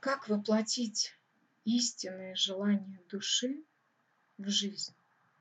Как воплотить истинные желания души в жизнь?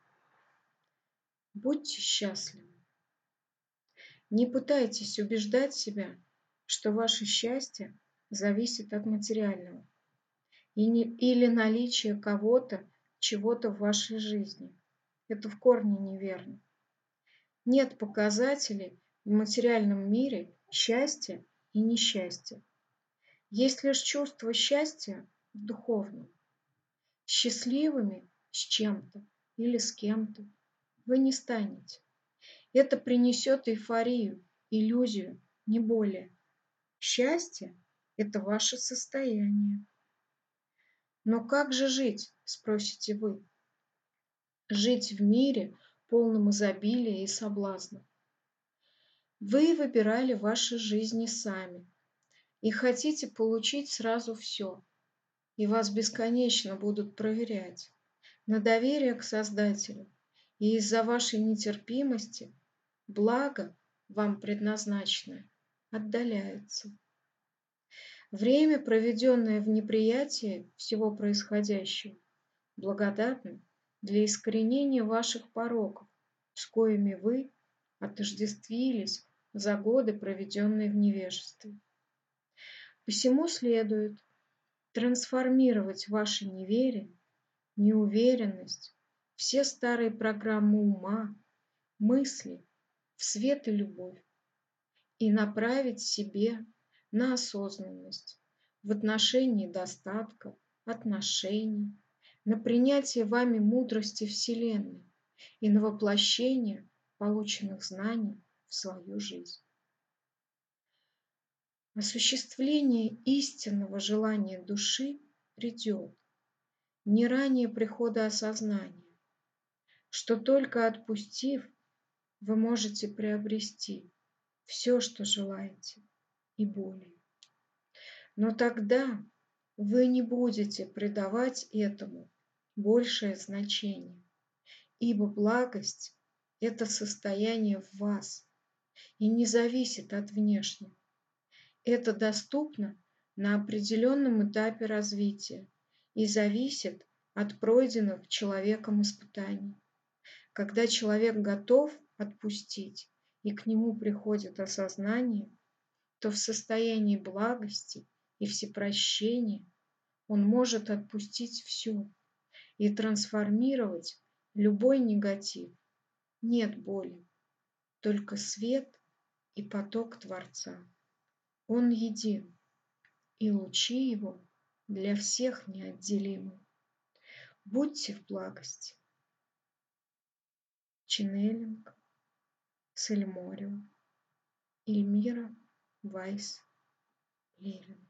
Будьте счастливы. Не пытайтесь убеждать себя, что ваше счастье зависит от материального или наличия кого-то, чего-то в вашей жизни. Это в корне неверно. Нет показателей в материальном мире счастья и несчастья. Есть лишь чувство счастья в духовном. Счастливыми с чем-то или с кем-то вы не станете. Это принесет эйфорию, иллюзию, не более. Счастье – это ваше состояние. Но как же жить, спросите вы? Жить в мире, полном изобилия и соблазна. Вы выбирали ваши жизни сами и хотите получить сразу все, и вас бесконечно будут проверять на доверие к Создателю, и из-за вашей нетерпимости благо, вам предназначенное, отдаляется. Время, проведенное в неприятии всего происходящего, благодатно для искоренения ваших пороков, с коими вы отождествились за годы, проведенные в невежестве. Посему следует трансформировать ваше неверие, неуверенность, все старые программы ума, мысли в свет и любовь и направить себе на осознанность в отношении достатка, отношений, на принятие вами мудрости Вселенной и на воплощение полученных знаний в свою жизнь. Осуществление истинного желания души придет не ранее прихода осознания, что только отпустив, вы можете приобрести все, что желаете, и более. Но тогда вы не будете придавать этому большее значение, ибо благость – это состояние в вас и не зависит от внешнего. Это доступно на определенном этапе развития и зависит от пройденных человеком испытаний. Когда человек готов отпустить и к нему приходит осознание, то в состоянии благости и всепрощения он может отпустить все и трансформировать любой негатив. Нет боли, только свет и поток Творца. Он един, и лучи его для всех неотделимы. Будьте в благости. Ченнелинг, Сельморио, Эльмира Вайс Левин.